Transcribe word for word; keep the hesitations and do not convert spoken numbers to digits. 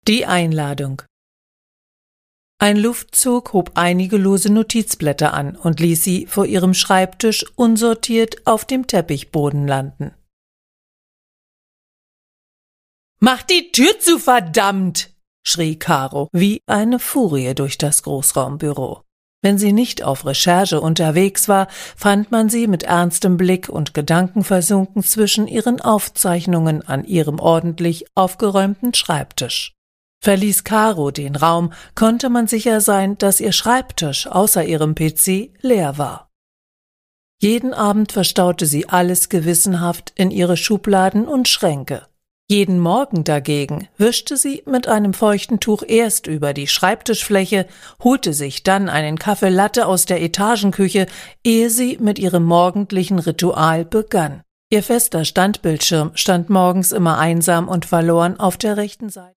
Die Einladung. Ein Luftzug hob einige lose Notizblätter an und ließ sie vor ihrem Schreibtisch unsortiert auf dem Teppichboden landen. »Mach die Tür zu, verdammt!« schrie Caro wie eine Furie durch das Großraumbüro. Wenn sie nicht auf Recherche unterwegs war, fand man sie mit ernstem Blick und Gedanken versunken zwischen ihren Aufzeichnungen an ihrem ordentlich aufgeräumten Schreibtisch. Verließ Caro den Raum, konnte man sicher sein, dass ihr Schreibtisch außer ihrem P C leer war. Jeden Abend verstaute sie alles gewissenhaft in ihre Schubladen und Schränke. Jeden Morgen dagegen wischte sie mit einem feuchten Tuch erst über die Schreibtischfläche, holte sich dann einen Kaffee Latte aus der Etagenküche, ehe sie mit ihrem morgendlichen Ritual begann. Ihr fester Standbildschirm stand morgens immer einsam und verloren auf der rechten Seite.